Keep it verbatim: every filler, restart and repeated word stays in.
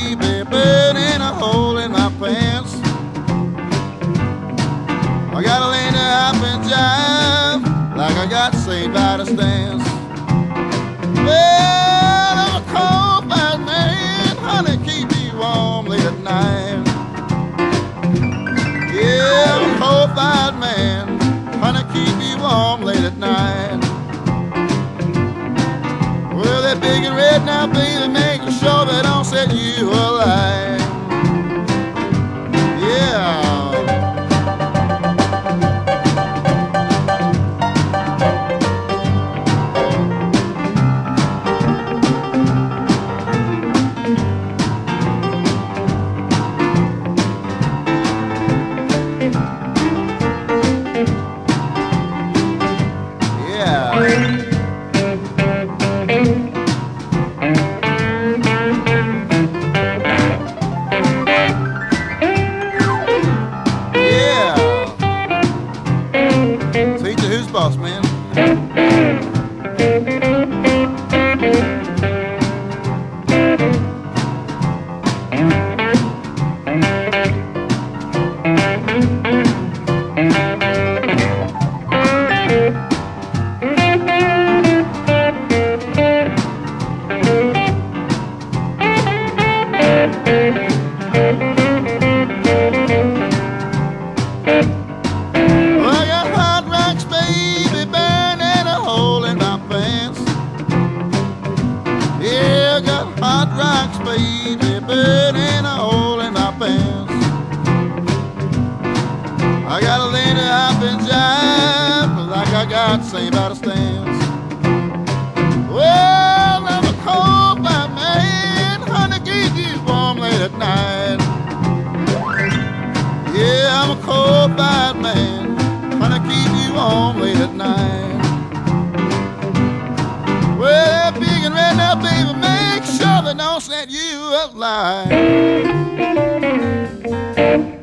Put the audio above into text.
baby, burning a hole in my pants. I gotta learn to hop and jive like I got saved by the stance. Well, I'm a coal-fired man, honey, keep me warm late at night. Yeah, I'm a coal-fired man, honey, keep me warm late at night. Well, that big and red now, baby, making sure they don't set you alight. Yeah. Who's boss, man? Hot rocks, baby, burning a hole in my pants. I gotta learn to hop and jive like I got saved by the stance. Well, I'm a coal-fired man, honey, keep you warm late at night. Yeah, I'm a coal-fired man, honey, keep you warm late at night. Well, that big and red now, baby, make sure they don't set you alight.